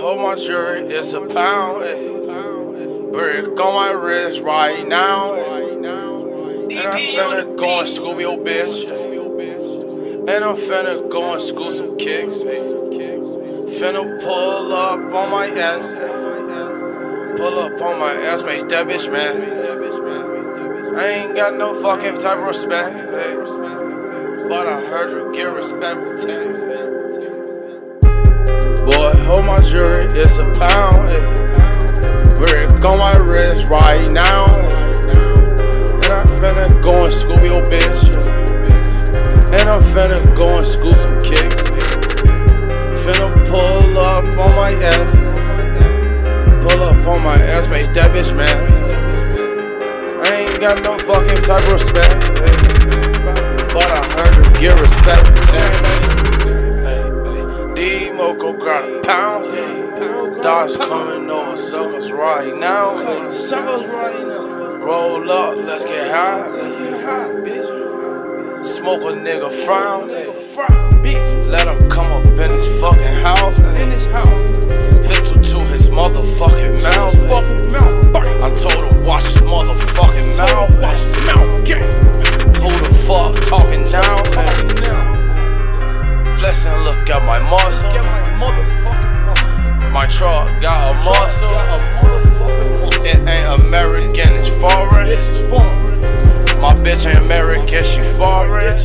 hold my jewelry, it's a pound. Brick on my wrist right now. And I'm finna go and scoop your bitch. And I'm finna go and scoop some kicks. Finna pull up on my ass. Pull up on my ass, make that bitch mad. I ain't got no fucking type of respect. But I heard you get respect with tax. Boy, hold my jewelry, it's a pound. Brick on my wrist right now. And I'm finna go and scoop your bitch. And I'm finna go and scoop some kicks. Finna pull up on my ass. Pull up on my ass, make that bitch mad. I ain't got no fucking type of respect. But I heard you get respect with tax. D-Moco got a pound. Dogs coming over suckers right now. Roll up, let's get high. Bitch. Smoke a nigga frown. Let him come up in his fucking house. Pistol to his motherfucking mouth. I told him watch his motherfucking mouth. Who the fuck talking now? Flexing, look at my muscle. My truck got a muscle. It ain't American, it's foreign. My bitch ain't American, she foreign.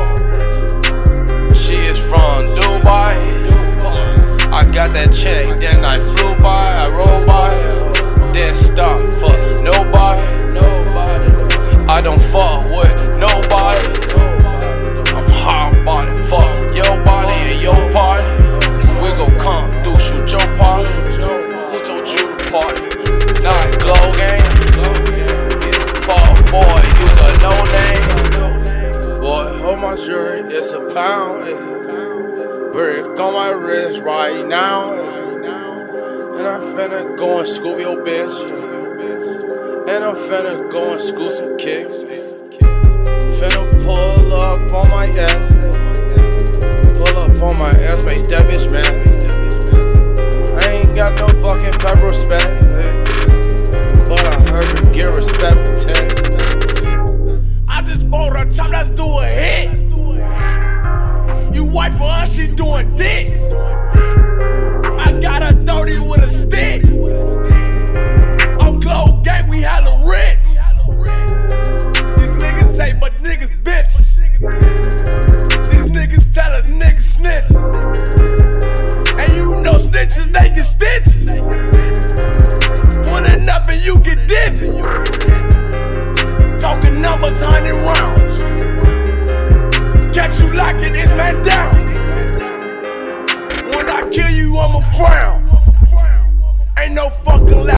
She is from Dubai. I got that check, then I flew by. I rolled by, then stop, fuck nobody. I don't fuck with nobody. I'm hard body, fuck your body and your party. We gon' come through, shoot your party. Who told you to party? Not glow game. Fuck boy, use a no name. Boy, hold my jewelry, it's a pound. Brick on my wrist right now. And I'm finna go and scoop your bitch. And I'm finna go and scoop some kicks. Finna pull up on my ass. Pull up on my ass, make that bitch mad. I ain't got no fucking type of respect. But I heard you get respect with tax. I just bought a chop, let's do a hit. You white for us, she doing this. I got a 30 with a stick. I'm Glow Gang, we hella rich. These niggas say, but niggas bitches. These niggas tell a nigga snitch. And you know snitches, they get stitches. Pulling up and you get digits. Talking numbers, 100 rounds. Catch you like it, it's man down. When I kill you, I'ma frown. Ain't no fucking